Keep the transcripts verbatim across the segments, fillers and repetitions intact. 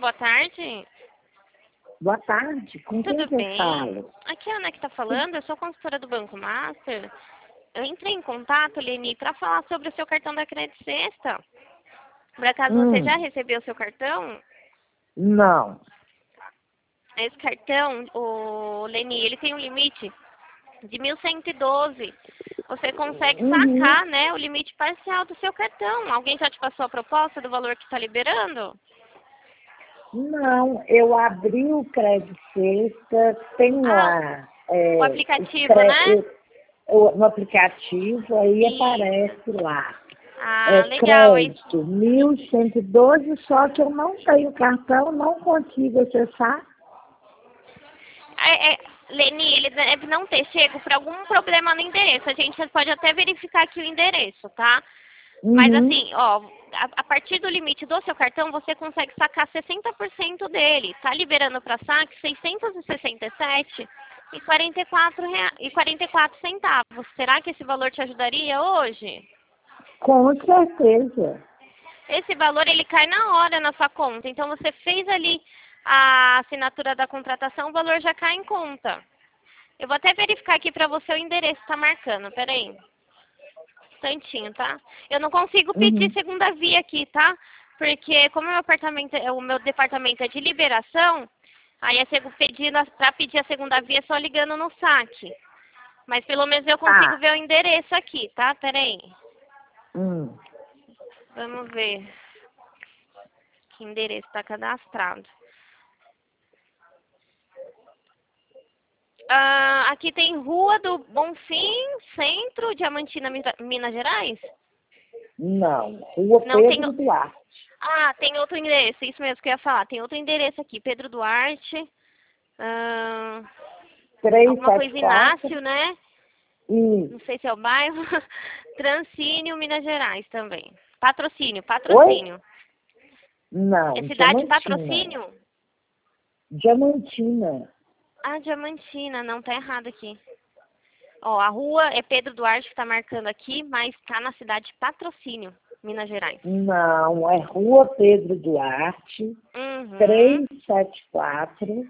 boa tarde. Boa tarde, com quem Tudo que eu bem? falo? Aqui é a Ana que está falando, eu sou consultora do Banco Master. Eu entrei em contato, Leni, para falar sobre o seu cartão da Crédito Sexta. Por acaso você Hum, já recebeu o seu cartão? não. Esse cartão, o Leni, ele tem um limite de mil cento e doze. Você consegue Uhum. sacar, né, o limite parcial do seu cartão. Alguém já te passou a proposta do valor que está liberando? Não, eu abri o Crédito Sexta, tem Ah, lá o é, os aplicativo, cré- né? o- o- no aplicativo, aí Isso. aparece lá. É Ah, legal, hein? crédito mil cento e doze, só que eu não tenho cartão, não consigo acessar. É, é, Leni, ele deve não ter chego por algum problema no endereço. A gente pode até verificar aqui o endereço, tá? Mas Uhum. assim, ó, a, a partir do limite do seu cartão, você consegue sacar sessenta por cento dele. Tá liberando para saque seiscentos e sessenta e sete e quarenta e quatro rea- e quarenta e quatro centavos. Será que esse valor te ajudaria hoje? Com certeza. Esse valor ele cai na hora na sua conta. Então você fez ali a assinatura da contratação, o valor já cai em conta. Eu vou até verificar aqui para você o endereço que tá marcando. Pera aí. Instantinho, tá? Eu não consigo pedir Uhum. segunda via aqui, tá? Porque como o meu apartamento, é- o meu departamento é de liberação, aí é segu- pedindo para pedir a segunda via é só ligando no saque. Mas pelo menos eu consigo Tá. ver o endereço aqui, tá? Pera aí. Hum. Vamos ver que endereço está cadastrado. Ah, aqui tem Rua do Bonfim, Centro, Diamantina, Mina- Minas Gerais? Não, Rua Não, tem. Pedro Duarte. Ah, tem outro endereço, isso mesmo que eu ia falar. Tem outro endereço aqui, Pedro Duarte. ah, alguma coisa trezentos e setenta e quatro. Inácio, né? E... Não sei se é o bairro. Transcínio, Minas Gerais também. Patrocínio, Oi? patrocínio. É Não, cidade Diamantina. patrocínio? Diamantina. Ah, Diamantina, não, tá errado aqui. Ó, a rua é Pedro Duarte que tá marcando aqui, mas tá na cidade de Patrocínio, Minas Gerais. Não, é Rua Pedro Duarte, Uhum. trezentos e setenta e quatro.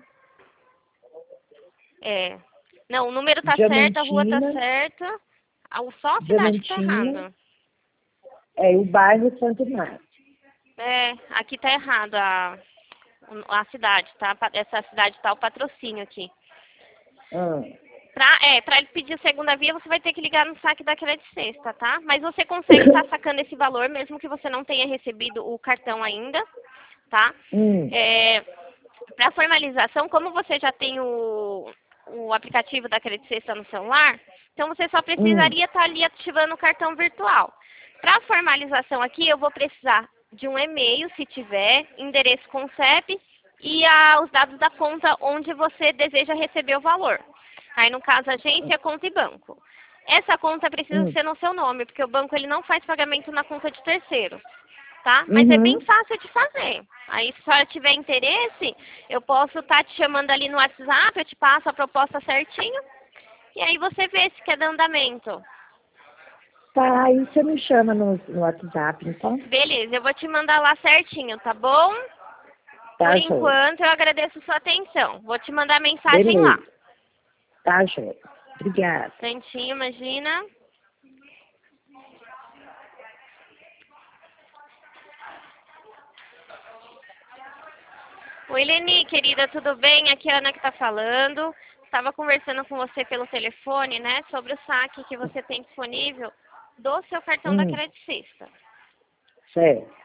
É. Não, o número tá certo, a rua tá Diamantina. certa. a- Só a cidade que tá Diamantina. errada. É o bairro Santo Inácio. É, aqui tá errado a, a cidade, tá? Essa cidade tá o patrocínio aqui. Ah, Pra, é, pra ele pedir a segunda via, você vai ter que ligar no saque da Crédito Sexta, tá? Mas você consegue estar sacando esse valor, mesmo que você não tenha recebido o cartão ainda, tá? hum, É, para formalização, como você já tem o, o aplicativo da Crédito Sexta no celular, então você só hum. precisaria estar ali ativando o cartão virtual. Para formalização aqui, eu vou precisar de um e-mail, se tiver, endereço com C E P e a, os dados da conta onde você deseja receber o valor. Aí, no caso, agência, conta e banco. Essa conta precisa Hum. ser no seu nome, porque o banco ele não faz pagamento na conta de terceiro, tá? Mas é bem Uhum. fácil de fazer. Aí, se a senhora tiver interesse, eu posso estar te chamando ali no WhatsApp, eu te passo a proposta certinho, e aí você vê se quer dar andamento. Tá, aí você me chama no, no WhatsApp, então. Beleza, eu vou te mandar lá certinho, tá bom? Por Tá, joia. enquanto, eu agradeço sua atenção. Vou te mandar mensagem lá. Beleza. Tá, joia. Obrigada. Santinho, imagina. Oi, Leni, querida, tudo bem? Aqui é a Ana que tá falando. Estava conversando com você pelo telefone, né, sobre o saque que você tem disponível do seu cartão da Hum, Crédito Sexta. certo.